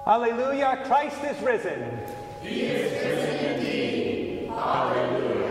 Alleluia, Christ is risen. He is risen indeed. Alleluia.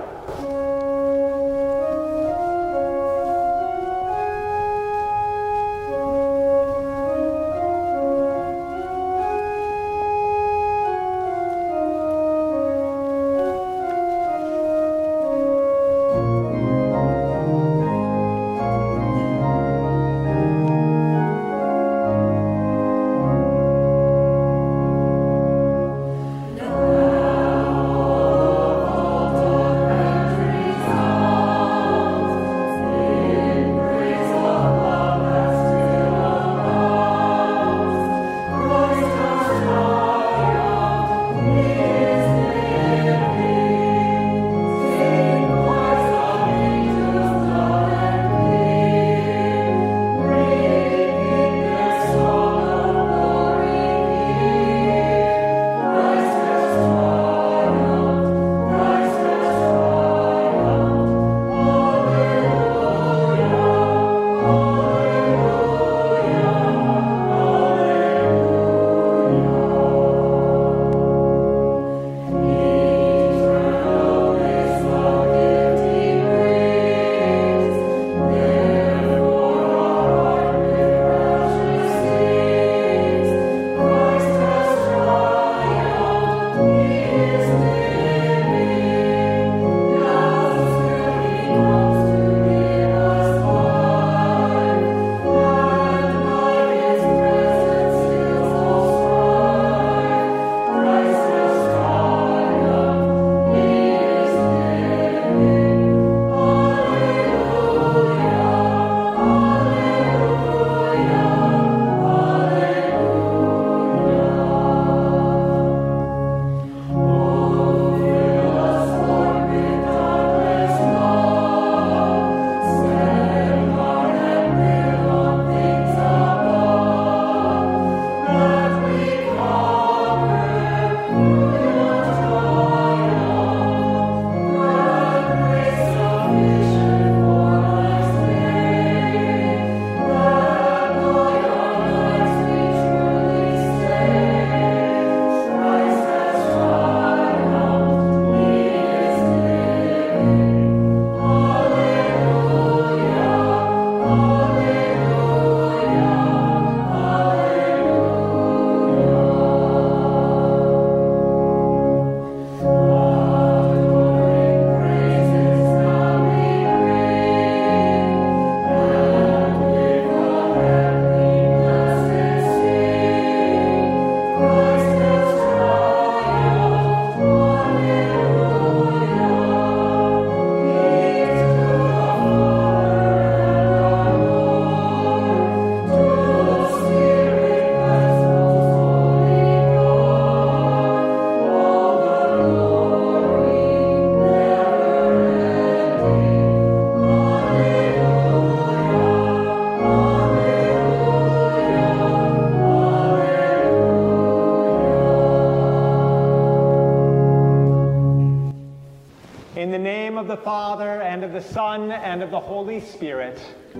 In the name of the Father, and of the Son, and of the Holy Spirit.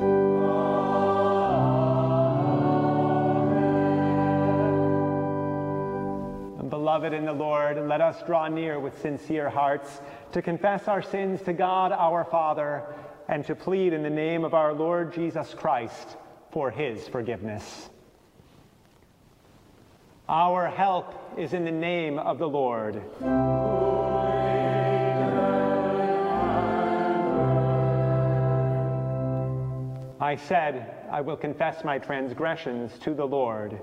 Amen. Beloved in the Lord, let us draw near with sincere hearts to confess our sins to God our Father, and to plead in the name of our Lord Jesus Christ for his forgiveness. Our help is in the name of the Lord. I said, I will confess my transgressions to the Lord.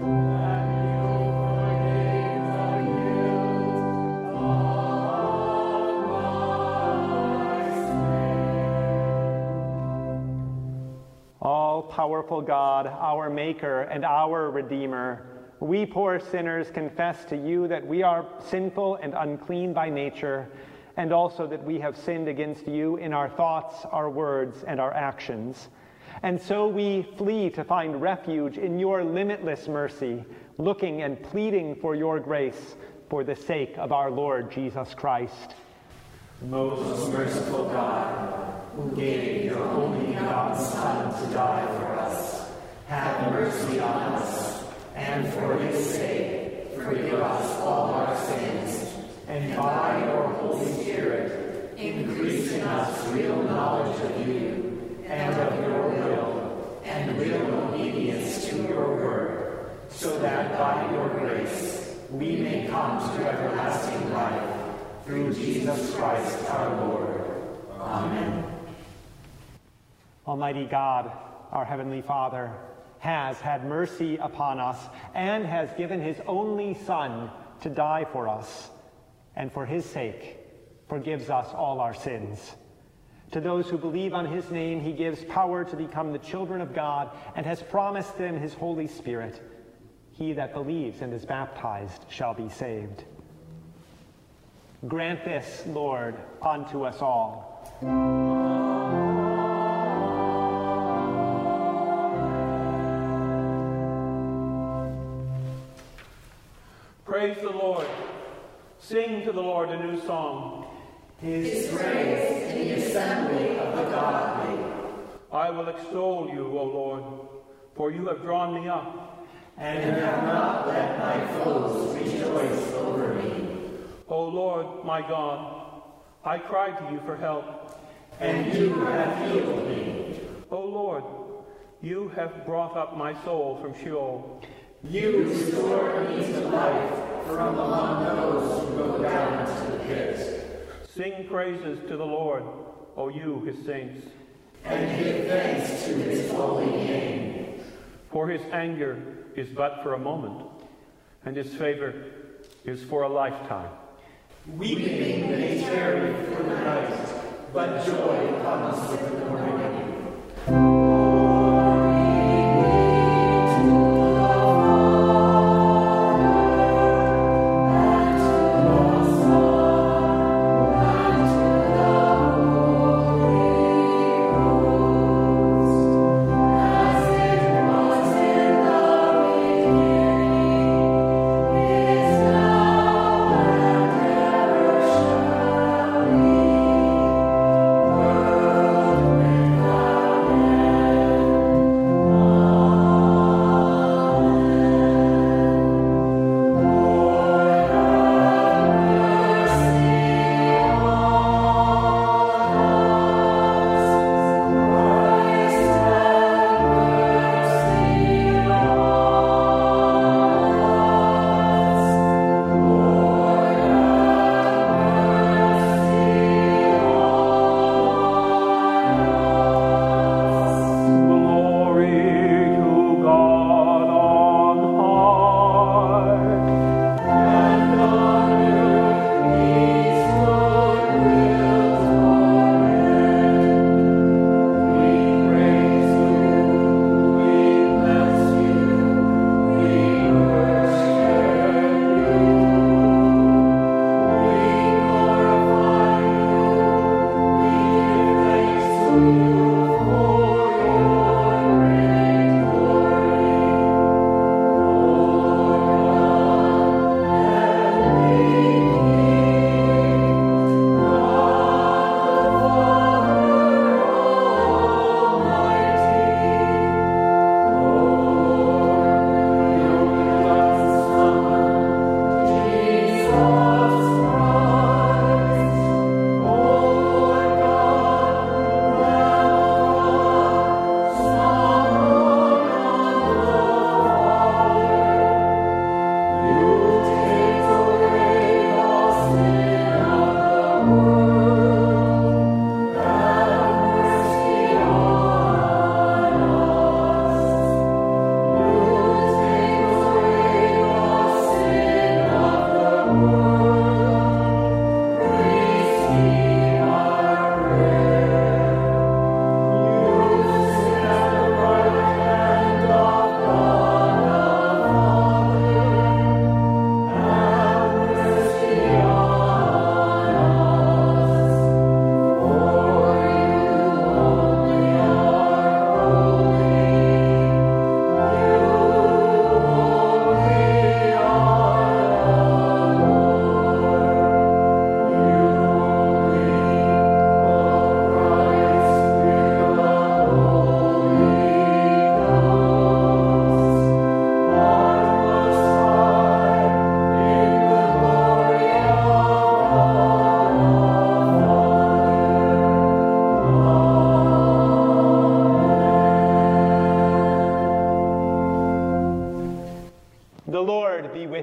All-powerful God, our Maker and our Redeemer, we poor sinners confess to you that we are sinful and unclean by nature, and also that we have sinned against you in our thoughts, our words, and our actions. And so we flee to find refuge in your limitless mercy, looking and pleading for your grace for the sake of our Lord Jesus Christ. Most merciful God, who gave your only begotten Son to die for us, have mercy on us, and for his sake, forgive us all our sins, and by your Holy Spirit, increase in us real knowledge of you and of your will, and real obedience to your word, so that by your grace we may come to everlasting life, through Jesus Christ our Lord. Amen. Almighty God, our Heavenly Father, has had mercy upon us and has given his only Son to die for us, and for his sake forgives us all our sins. To those who believe on his name, he gives power to become the children of God and has promised them his Holy Spirit. He that believes and is baptized shall be saved. Grant this, Lord, unto us all. Praise the Lord. Sing to the Lord a new song. His praise in the assembly of the godly. I will extol you, O Lord, for you have drawn me up, and have not let my foes rejoice over me. O Lord, my God, I cried to you for help, and you have healed me. O Lord, you have brought up my soul from Sheol. You restored me to life from among those who go down to the pit. Sing praises to the Lord, O you, his saints. And give thanks to his holy name. For his anger is but for a moment, and his favor is for a lifetime. Weeping may tarry for the night, but joy comes with the morning.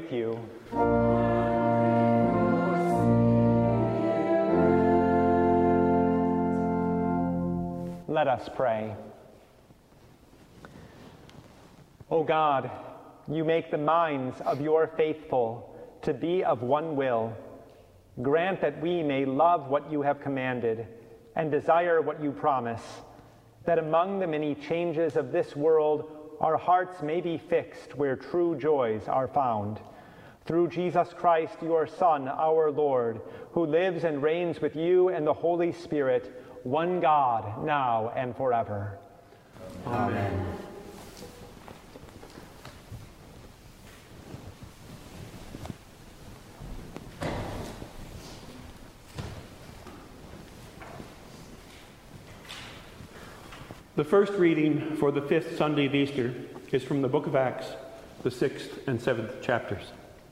with you. Let us pray. O God, you make the minds of your faithful to be of one will. Grant that we may love what you have commanded and desire what you promise, that among the many changes of this world, our hearts may be fixed where true joys are found. Through Jesus Christ, your Son, our Lord, who lives and reigns with you and the Holy Spirit, one God, now and forever. Amen. The first reading for the fifth Sunday of Easter is from the book of Acts, the 6th and 7th chapters.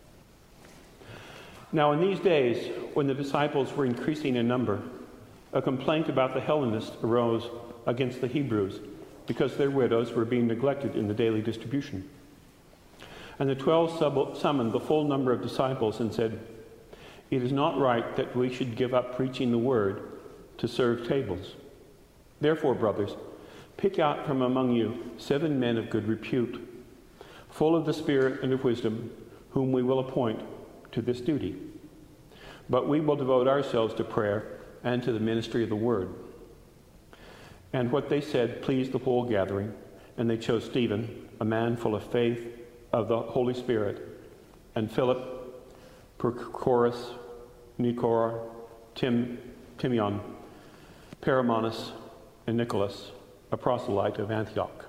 Now in these days, when the disciples were increasing in number, a complaint about the Hellenists arose against the Hebrews because their widows were being neglected in the daily distribution. And the 12 summoned the full number of disciples and said, "It is not right that we should give up preaching the word to serve tables. Therefore, brothers, pick out from among you 7 men of good repute, full of the Spirit and of wisdom, whom we will appoint to this duty. But we will devote ourselves to prayer and to the ministry of the word." And what they said pleased the whole gathering, and they chose Stephen, a man full of faith of the Holy Spirit, and Philip, Prochorus, Nicanor, Timon, Paramenes, and Nicholas, a proselyte of Antioch.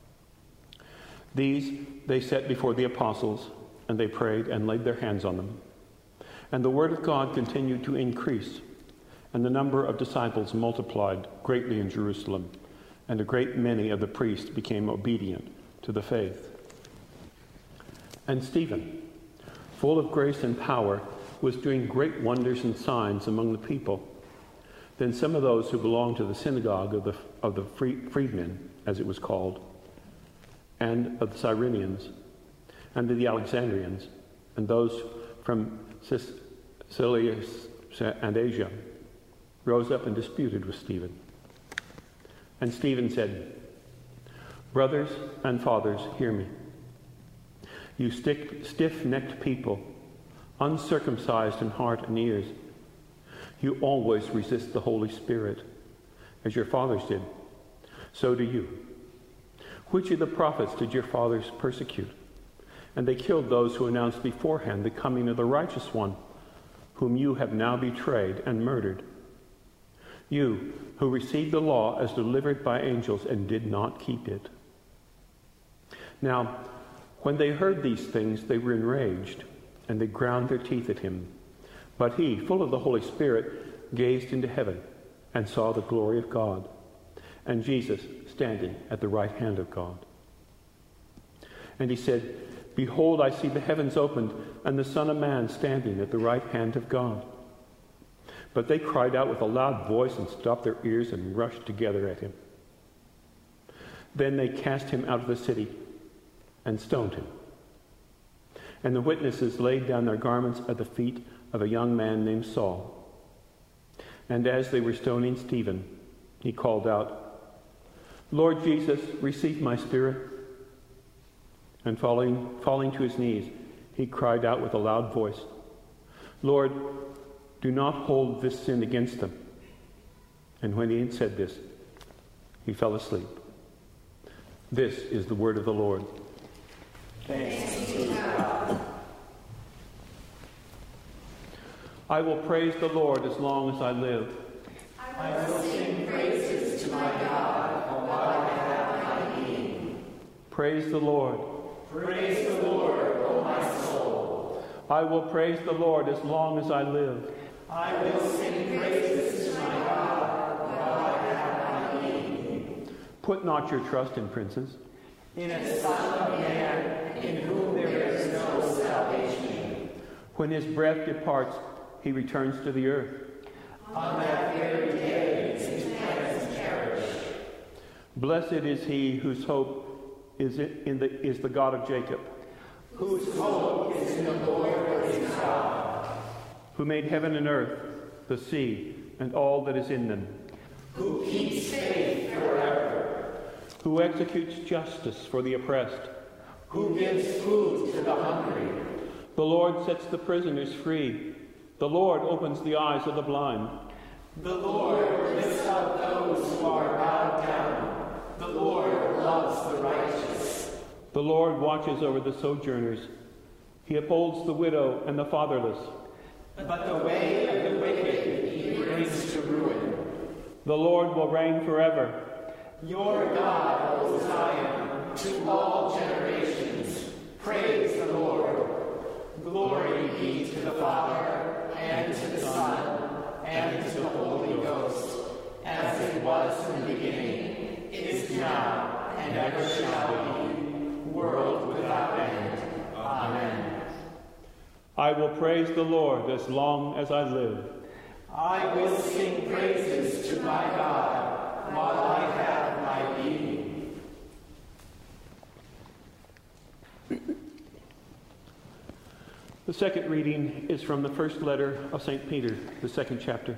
These they set before the apostles, and they prayed and laid their hands on them. And the word of God continued to increase, and the number of disciples multiplied greatly in Jerusalem, and a great many of the priests became obedient to the faith. And Stephen, full of grace and power, was doing great wonders and signs among the people. Then some of those who belonged to the synagogue of the freedmen, as it was called, and of the Cyrenians, and of the Alexandrians, and those from Cilicia and Asia, rose up and disputed with Stephen. And Stephen said, "Brothers and fathers, hear me. You stiff-necked people, uncircumcised in heart and ears, you always resist the Holy Spirit, as your fathers did. So do you. Which of the prophets did your fathers persecute? And they killed those who announced beforehand the coming of the righteous one, whom you have now betrayed and murdered. You, who received the law as delivered by angels and did not keep it." Now, when they heard these things, they were enraged, and they ground their teeth at him. But he, full of the Holy Spirit, gazed into heaven and saw the glory of God, and Jesus standing at the right hand of God. And he said, "Behold, I see the heavens opened, and the Son of Man standing at the right hand of God." But they cried out with a loud voice and stopped their ears and rushed together at him. Then they cast him out of the city and stoned him. And the witnesses laid down their garments at the feet of a young man named Saul. And as they were stoning Stephen, he called out, "Lord Jesus, receive my spirit." And falling to his knees, he cried out with a loud voice, "Lord, do not hold this sin against them." And when he had said this, he fell asleep. This is the word of the Lord. Thanks be to God. I will praise the Lord as long as I live. I will sing praises to my God while I have my being. Praise the Lord. Praise the Lord, O my soul. I will praise the Lord as long as I live. I will sing praises to my God while I have my being. Put not your trust in princes, In a Son of Man in whom there is no salvation. When his breath departs, he returns to the earth. On that very day his plans perish. Blessed is he whose hope is the God of Jacob, whose hope is in the Lord his God, who made heaven and earth, the sea, and all that is in them, who keeps faith forever, who executes justice for the oppressed, who gives food to the hungry. The Lord sets the prisoners free. The Lord opens the eyes of the blind. The Lord lifts up those who are bowed down. The Lord loves the righteous. The Lord watches over the sojourners. He upholds the widow and the fatherless. But the way of the wicked he brings to ruin. The Lord will reign forever. Your God, O Zion, to all generations. Praise the Lord. Glory be to the Father, and to the Son, and to the Holy Ghost, as it was in the beginning, is now, and ever shall be, world without end. Amen. I will praise the Lord as long as I live. I will sing praises to my God while I have my being. The second reading is from the first letter of St. Peter, the second chapter.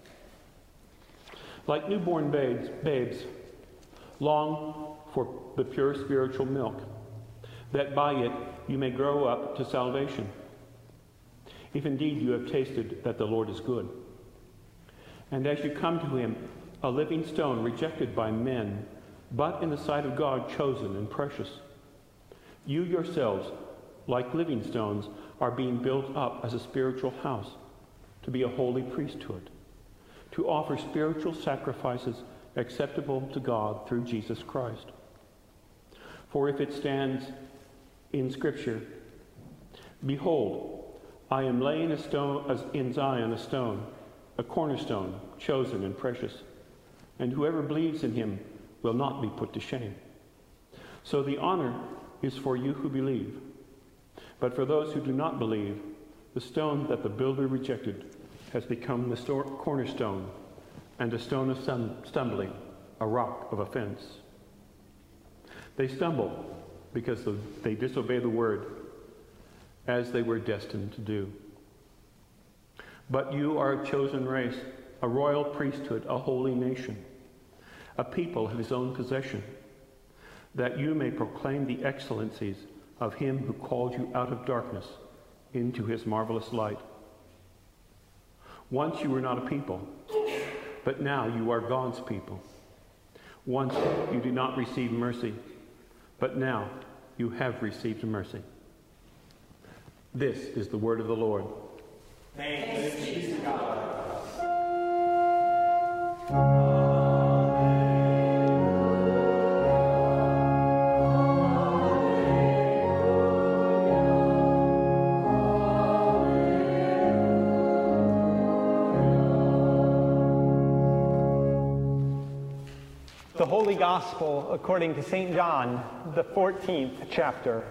Like newborn babes, long for the pure spiritual milk, that by it you may grow up to salvation, if indeed you have tasted that the Lord is good. And as you come to him, a living stone rejected by men, but in the sight of God chosen and precious, you yourselves, like living stones, are being built up as a spiritual house, to be a holy priesthood, to offer spiritual sacrifices acceptable to God through Jesus Christ. For if it stands in Scripture, behold, I am laying a stone in Zion, a stone, a cornerstone, chosen and precious, and whoever believes in him will not be put to shame. So the honor is for you who believe. But for those who do not believe, the stone that the builder rejected has become the cornerstone, and a stone of stumbling, a rock of offense. They stumble because they disobey the word, as they were destined to do. But you are a chosen race, a royal priesthood, a holy nation, a people of his own possession, that you may proclaim the excellencies of him who called you out of darkness into his marvelous light. Once you were not a people, but now you are God's people. Once you did not receive mercy, but now you have received mercy. This is the word of the Lord. Thanks be to God. The Holy Gospel according to St. John, the 14th chapter.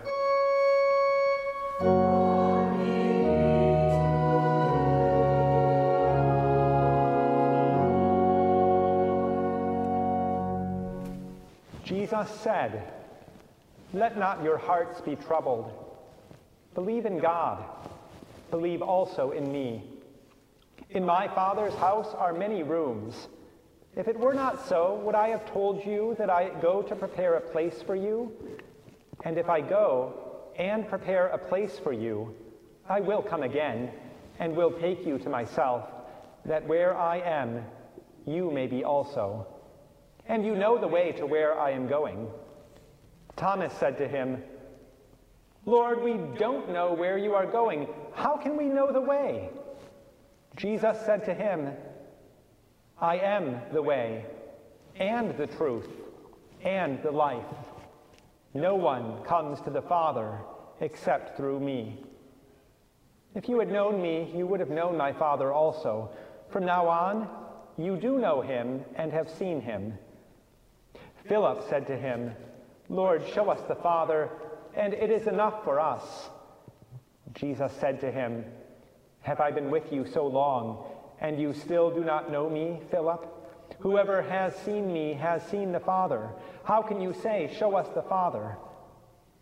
Jesus said, "Let not your hearts be troubled. Believe in God. Believe also in me. In my Father's house are many rooms. If it were not so, would I have told you that I go to prepare a place for you? And if I go and prepare a place for you, I will come again and will take you to myself, that where I am, you may be also. And you know the way to where I am going." Thomas said to him, "Lord, we don't know where you are going. How can we know the way?" Jesus said to him, "I am the way, and the truth, and the life. No one comes to the Father except through me. If you had known me, you would have known my Father also. From now on, you do know him and have seen him." Philip said to him, "Lord, show us the Father, and it is enough for us." Jesus said to him, "Have I been with you so long, and you still do not know me, Philip? Whoever has seen me has seen the Father. How can you say, 'Show us the Father'?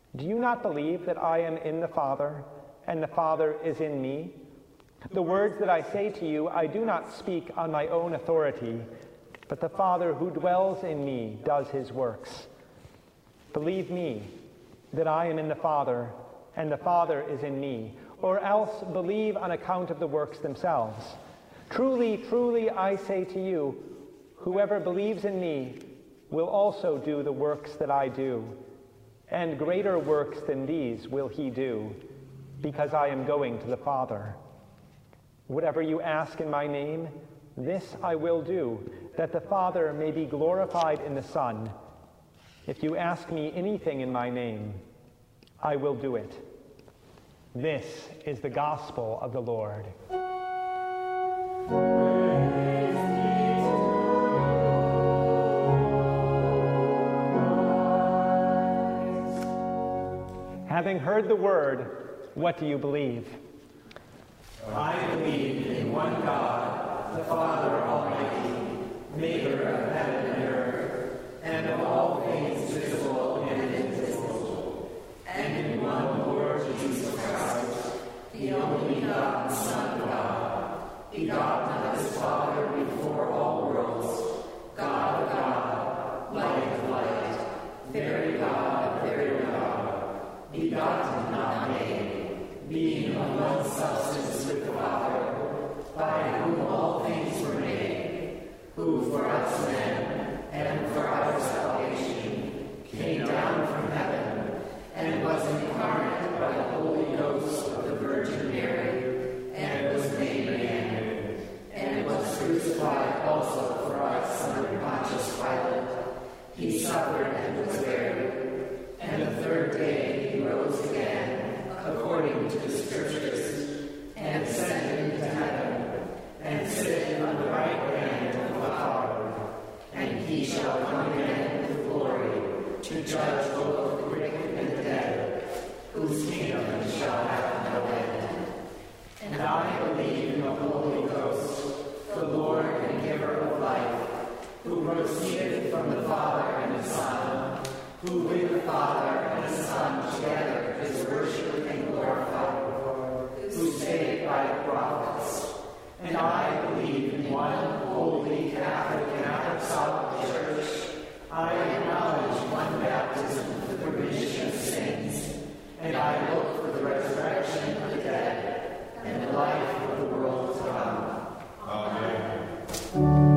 Do you not believe that I am in the Father, and the Father is in me? The words that I say to you, I do not speak on my own authority, but the Father who dwells in me does his works. Believe me that I am in the Father, and the Father is in me, or else believe on account of the works themselves. Truly, truly, I say to you, whoever believes in me will also do the works that I do, and greater works than these will he do, because I am going to the Father. Whatever you ask in my name, this I will do, that the Father may be glorified in the Son. If you ask me anything in my name, I will do it. This is the gospel of the Lord. Having heard the word, what do you believe? I believe in one God, the Father Almighty, maker of heaven and earth, and of all things visible and invisible, and in one Lord Jesus Christ, the only begotten Son of God, begotten of his Father before all worlds, God of God, light of light, very God of very God, begotten, not made, being of one substance with the Father, by whom all things were made, who for us men and for our salvation came down from heaven and was incarnate by the Holy Ghost of the Virgin Mary, and was made man, and was crucified also for us under Pontius Pilate. He suffered and was buried, and the third day he rose again, according to the Scriptures, and ascended into heaven, and sitteth on the right hand of the Father. And he shall come again with glory, to judge both the quick and the dead, whose kingdom shall have no end. And I believe in the Holy Ghost, the Lord and giver of life, who proceeded from the Father and the Son, who with the Father and the Son together is worshipped and glorified, who spake by the prophets. And I believe in one holy, Catholic, and apostolic Church. I acknowledge one baptism for the remission of sins, and I look for the resurrection of the dead and the life of the world to come. Amen.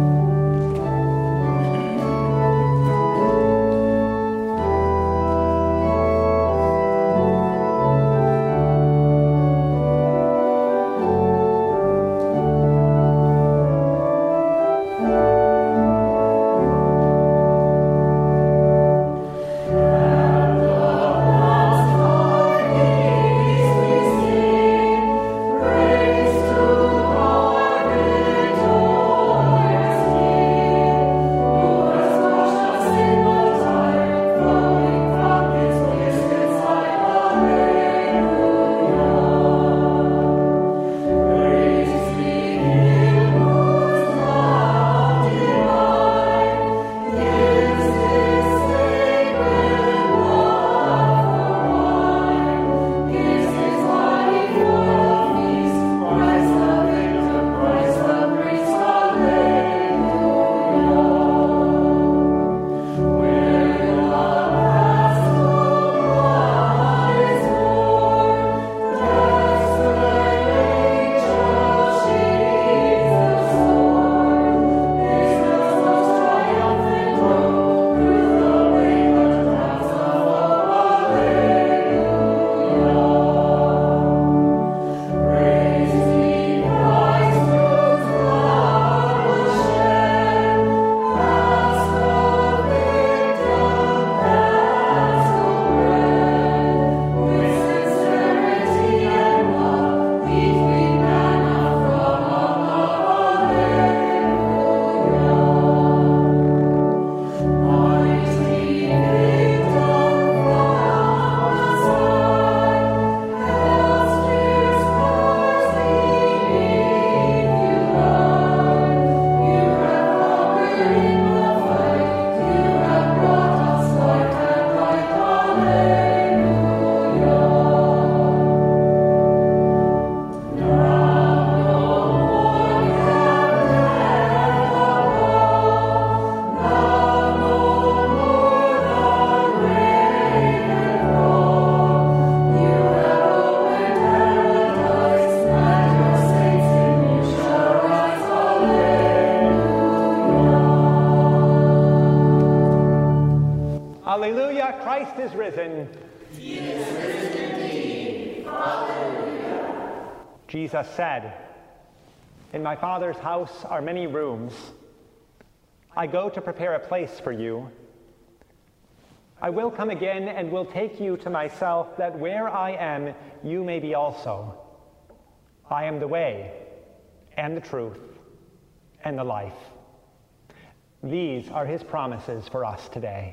Jesus said, "In my Father's house are many rooms. I go to prepare a place for you. I will come again and will take you to myself, that where I am, you may be also. I am the way and the truth and the life." These are his promises for us today.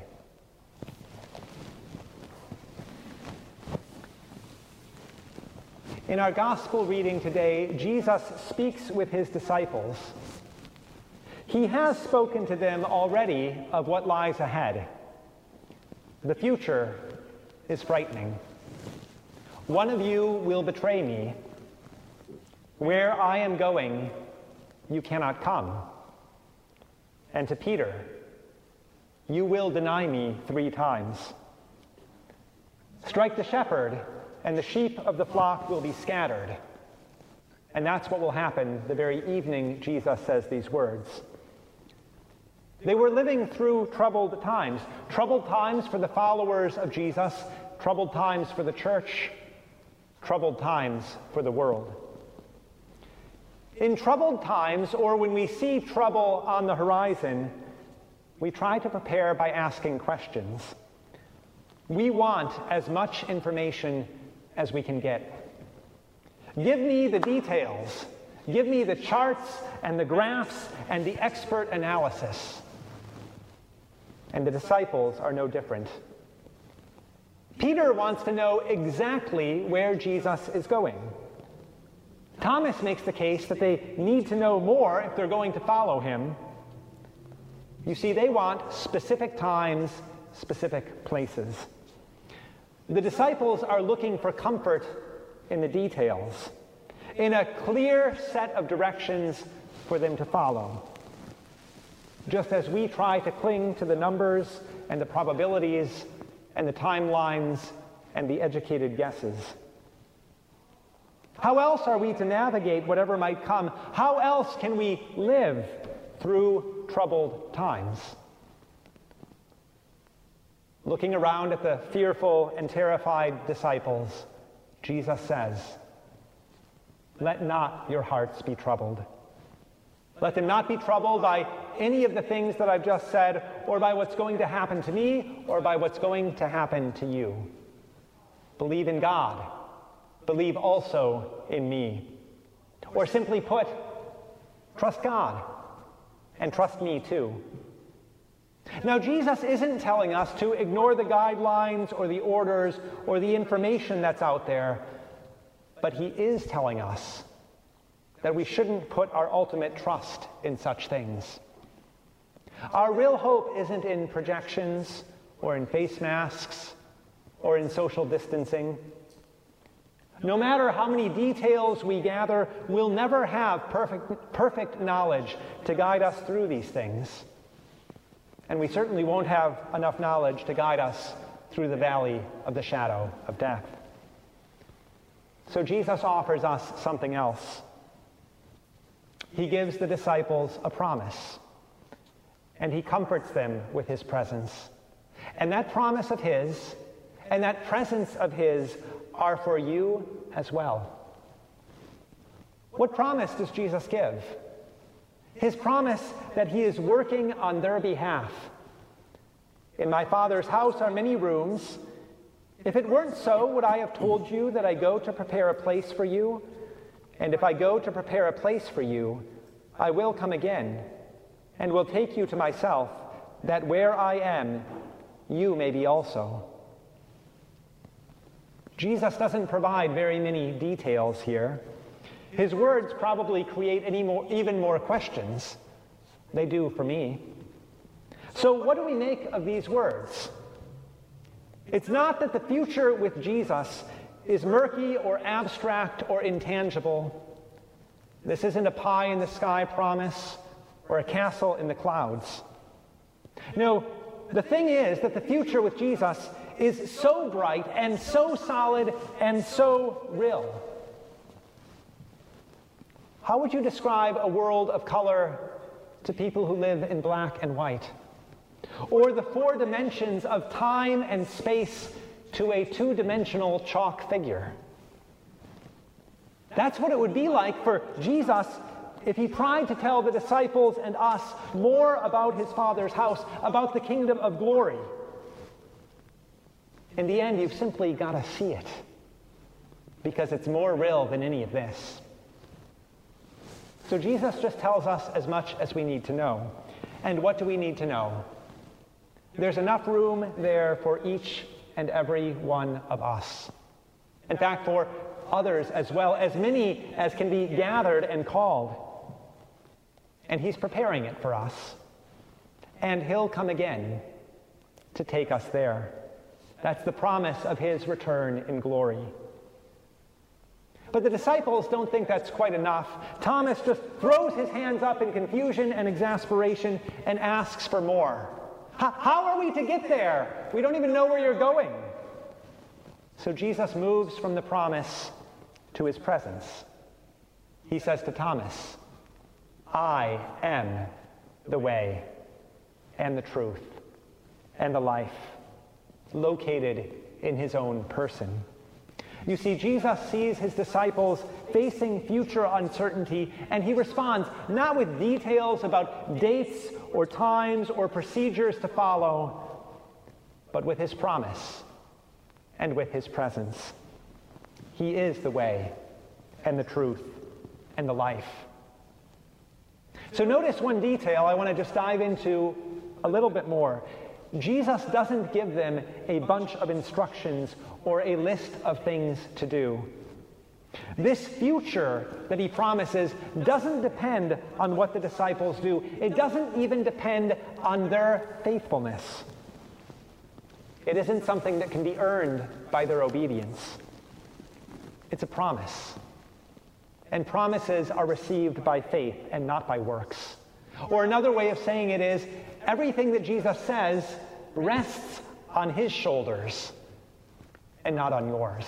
In our gospel reading today, Jesus speaks with his disciples. He has spoken to them already of what lies ahead. The future is frightening. One of you will betray me. Where I am going, you cannot come. And to Peter, you will deny me 3 times. Strike the shepherd, and the sheep of the flock will be scattered. And that's what will happen the very evening Jesus says these words. They were living through troubled times for the followers of Jesus, troubled times for the church, troubled times for the world. In troubled times, or when we see trouble on the horizon, we try to prepare by asking questions. We want as much information as we can get. Give me the details. Give me the charts and the graphs and the expert analysis. And the disciples are no different. Peter wants to know exactly where Jesus is going. Thomas makes the case that they need to know more if they're going to follow him. You see, they want specific times, specific places. The disciples are looking for comfort in the details, in a clear set of directions for them to follow. Just as we try to cling to the numbers and the probabilities and the timelines and the educated guesses. How else are we to navigate whatever might come? How else can we live through troubled times? Looking around at the fearful and terrified disciples, Jesus says, "Let not your hearts be troubled." Let them not be troubled by any of the things that I've just said, or by what's going to happen to me, or by what's going to happen to you. Believe in God. Believe also in me. Or simply put, trust God and trust me too. Now, Jesus isn't telling us to ignore the guidelines or the orders or the information that's out there, but he is telling us that we shouldn't put our ultimate trust in such things. Our real hope isn't in projections or in face masks or in social distancing. No matter how many details we gather, we'll never have perfect knowledge to guide us through these things. And we certainly won't have enough knowledge to guide us through the valley of the shadow of death. So Jesus offers us something else. He gives the disciples a promise, and he comforts them with his presence. And that promise of his and that presence of his are for you as well. What promise does Jesus give? His promise that he is working on their behalf. In my Father's house are many rooms. If it weren't so, would I have told you that I go to prepare a place for you? And if I go to prepare a place for you, I will come again and will take you to myself, that where I am, you may be also. Jesus doesn't provide very many details here. His words probably create even more questions. They do for me. So what do we make of these words? It's not that the future with Jesus is murky or abstract or intangible. This isn't a pie-in-the-sky promise or a castle in the clouds. No, the thing is that the future with Jesus is so bright and so solid and so real. How would you describe a world of color to people who live in black and white? Or the 4 dimensions of time and space to a 2-dimensional chalk figure? That's what it would be like for Jesus if he tried to tell the disciples and us more about his Father's house, about the kingdom of glory. In the end, you've simply got to see it, because it's more real than any of this. So Jesus just tells us as much as we need to know. And what do we need to know? There's enough room there for each and every one of us. In fact, for others as well, as many as can be gathered and called. And he's preparing it for us. And he'll come again to take us there. That's the promise of his return in glory. But the disciples don't think that's quite enough. Thomas just throws his hands up in confusion and exasperation and asks for more. How are we to get there? We don't even know where you're going. So Jesus moves from the promise to his presence. He says to Thomas, I am the way and the truth and the life, located in his own person. You see, Jesus sees his disciples facing future uncertainty, and he responds not with details about dates or times or procedures to follow, but with his promise and with his presence. He is the way and the truth and the life. So notice one detail I want to just dive into a little bit more. Jesus doesn't give them a bunch of instructions or a list of things to do. This future that he promises doesn't depend on what the disciples do. It doesn't even depend on their faithfulness. It isn't something that can be earned by their obedience. It's a promise. And promises are received by faith and not by works. Or another way of saying it is, everything that Jesus says rests on his shoulders and not on yours.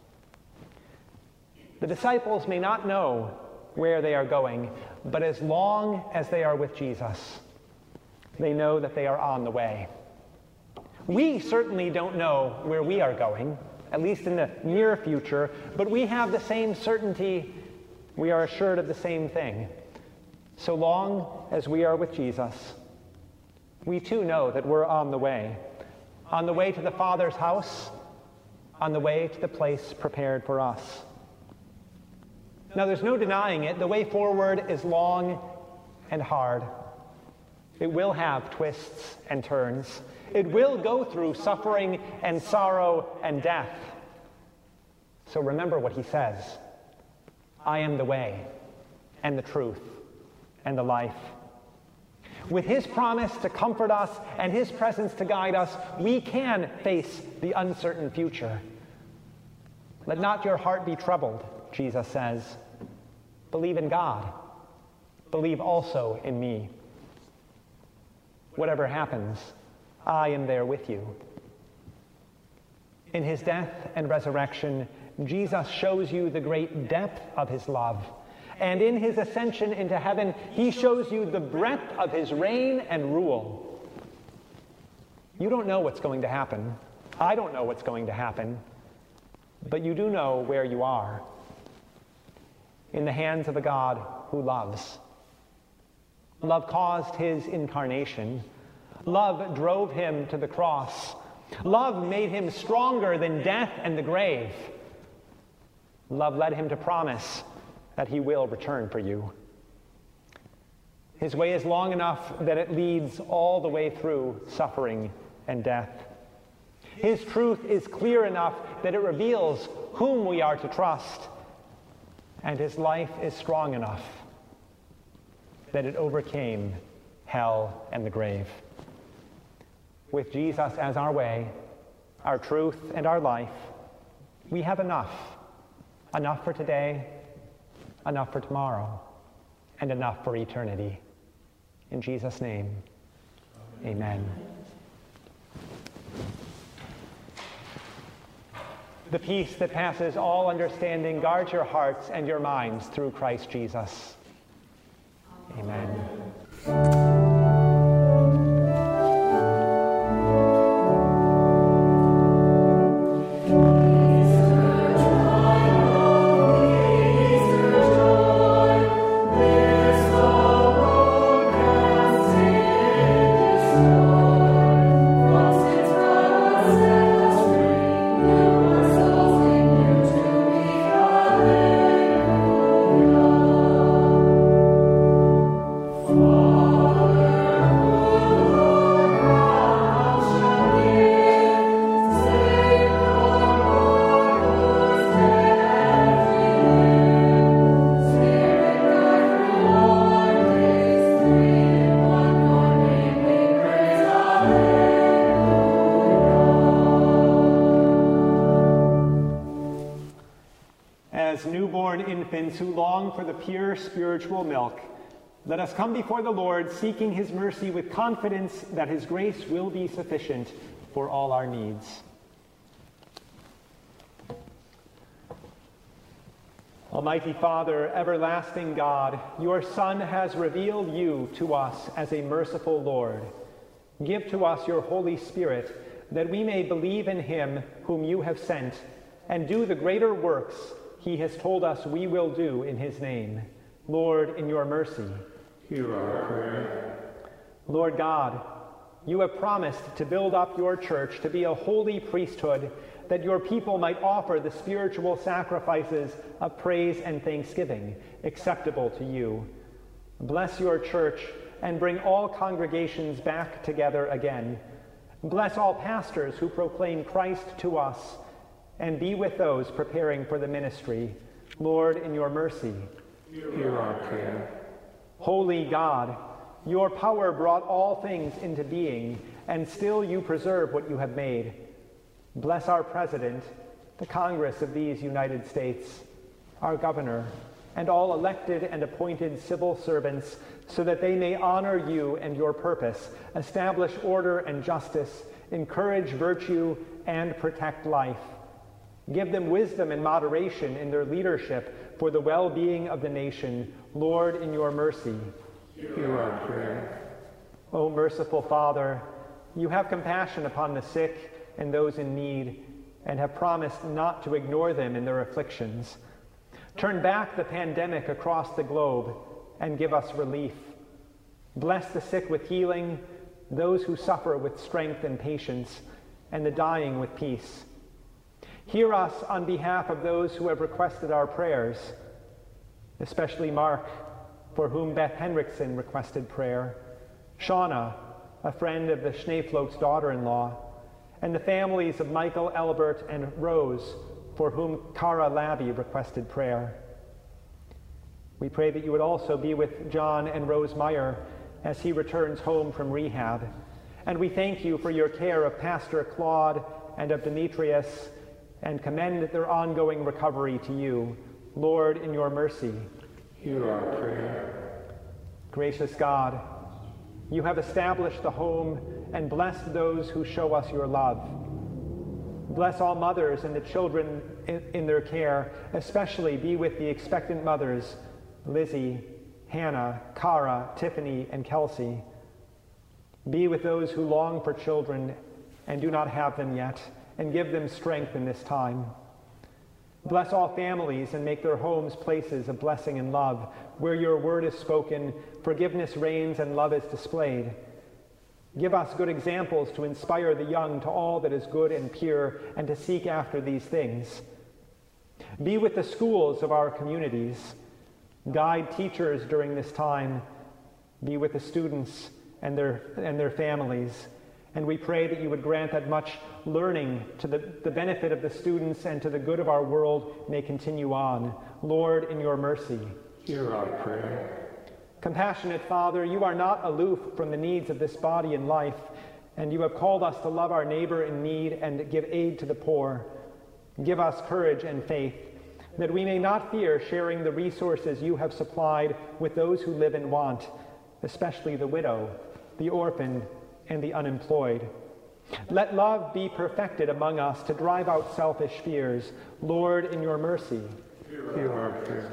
The disciples may not know where they are going, but as long as they are with Jesus, they know that they are on the way. We certainly don't know where we are going, at least in the near future, but we have the same certainty. We are assured of the same thing. So long as we are with Jesus, we too know that we're on the way to the Father's house, on the way to the place prepared for us. Now, there's no denying it. The way forward is long and hard. It will have twists and turns. It will go through suffering and sorrow and death. So remember what he says. I am the way and the truth and the life. With his promise to comfort us and his presence to guide us, we can face the uncertain future. Let not your heart be troubled, Jesus says. Believe in God. Believe also in me. Whatever happens, I am there with you. In his death and resurrection, Jesus shows you the great depth of his love. And in his ascension into heaven, he shows you the breadth of his reign and rule. You don't know what's going to happen. I don't know what's going to happen. But you do know where you are. In the hands of a God who loves. Love caused his incarnation. Love drove him to the cross. Love made him stronger than death and the grave. Love led him to promise that he will return for you. His way is long enough that it leads all the way through suffering and death. His truth is clear enough that it reveals whom we are to trust. And his life is strong enough that it overcame hell and the grave. With Jesus as our way, our truth, and our life, we have enough. Enough for today, enough for tomorrow, and enough for eternity. In Jesus' name, amen. The peace that passes all understanding guards your hearts and your minds through Christ Jesus. Amen. Christians who long for the pure spiritual milk, let us come before the Lord, seeking his mercy with confidence that his grace will be sufficient for all our needs. Almighty Father, everlasting God, your Son has revealed you to us as a merciful Lord. Give to us your Holy Spirit, that we may believe in him whom you have sent, and do the greater works he has told us we will do in his name. Lord, in your mercy, hear our prayer. Lord God, you have promised to build up your church to be a holy priesthood, that your people might offer the spiritual sacrifices of praise and thanksgiving acceptable to you. Bless your church and bring all congregations back together again. Bless all pastors who proclaim Christ to us, and be with those preparing for the ministry. Lord, in your mercy, hear our prayer. Holy God, your power brought all things into being, and still you preserve what you have made. Bless our President, the Congress of these United States, our Governor, and all elected and appointed civil servants, so that they may honor you and your purpose, establish order and justice, encourage virtue, and protect life. Give them wisdom and moderation in their leadership for the well-being of the nation. Lord, in your mercy, hear our prayer. O merciful Father, you have compassion upon the sick and those in need, and have promised not to ignore them in their afflictions. Turn back the pandemic across the globe and give us relief. Bless the sick with healing, those who suffer with strength and patience, and the dying with peace. Hear us on behalf of those who have requested our prayers, especially Mark, for whom Beth Henriksen requested prayer, Shauna, a friend of the Schneefloats' daughter-in-law, and the families of Michael, Albert, and Rose, for whom Cara Labby requested prayer. We pray that you would also be with John and Rose Meyer as he returns home from rehab. And we thank you for your care of Pastor Claude and of Demetrius, and commend their ongoing recovery to you. Lord, in your mercy, hear our prayer. Gracious God, you have established the home and blessed those who show us your love. Bless all mothers and the children in their care, especially be with the expectant mothers, Lizzie, Hannah, Cara, Tiffany, and Kelsey. Be with those who long for children and do not have them yet, and give them strength in this time. Bless all families and make their homes places of blessing and love, where your word is spoken, forgiveness reigns, and love is displayed. Give us good examples to inspire the young to all that is good and pure, and to seek after these things. Be with the schools of our communities. Guide teachers during this time. Be with the students and their families. And we pray that you would grant that much learning to the benefit of the students and to the good of our world may continue on. Lord, in your mercy, hear our prayer. Compassionate Father, you are not aloof from the needs of this body and life, and you have called us to love our neighbor in need and give aid to the poor. Give us courage and faith, that we may not fear sharing the resources you have supplied with those who live in want, especially the widow, the orphan, and the unemployed. Let love be perfected among us to drive out selfish fears. Lord, in your mercy, hear our prayer.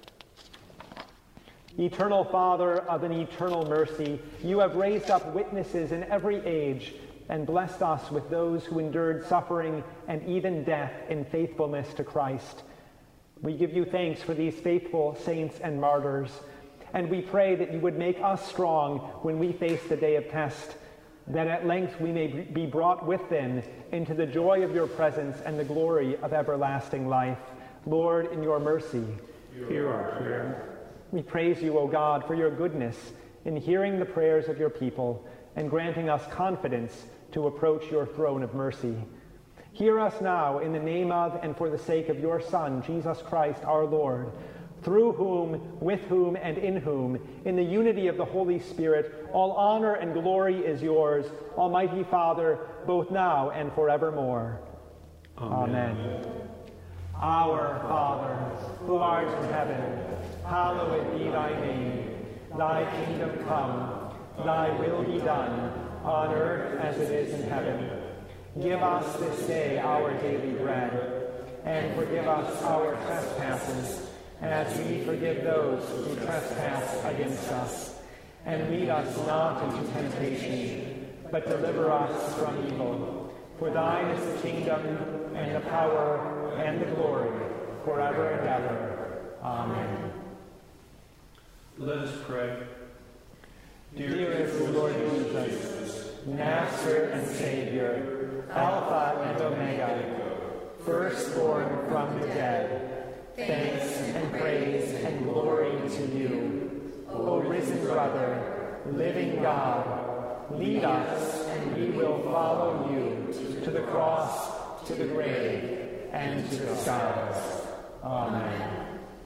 Eternal Father of an eternal mercy, you have raised up witnesses in every age and blessed us with those who endured suffering and even death in faithfulness to Christ. We give you thanks for these faithful saints and martyrs, and we pray that you would make us strong when we face the day of test, that at length we may be brought with them into the joy of your presence and the glory of everlasting life. Lord, in your mercy, hear our prayer. We praise you, O God, for your goodness in hearing the prayers of your people and granting us confidence to approach your throne of mercy. Hear us now in the name of and for the sake of your Son, Jesus Christ, our Lord, through whom, with whom, and in whom, in the unity of the Holy Spirit, all honor and glory is yours, Almighty Father, both now and forevermore. Amen. Amen. Our Father, who art in heaven, hallowed be thy name. Thy kingdom come, thy will be done, on earth as it is in heaven. Give us this day our daily bread, and forgive us our trespasses, as we forgive those who trespass against us. And lead us not into temptation, but deliver us from evil. For thine is the kingdom, and the power, and the glory, forever and ever. Amen. Let us pray. Dearest Lord Jesus, Master and Savior, Alpha and Omega, firstborn from the dead, thanks and praise and glory to you. O risen brother, living God, lead us and we will follow you to the cross, to the grave, and to the skies. Amen.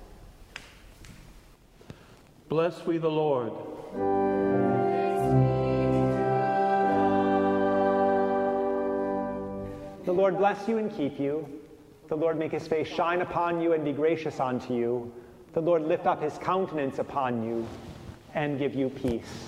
Bless we the Lord. The Lord bless you and keep you. The Lord make his face shine upon you and be gracious unto you. The Lord lift up his countenance upon you and give you peace.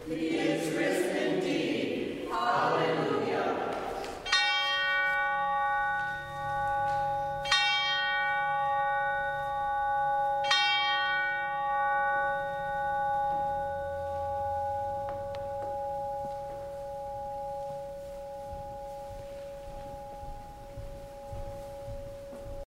He is risen indeed. Hallelujah.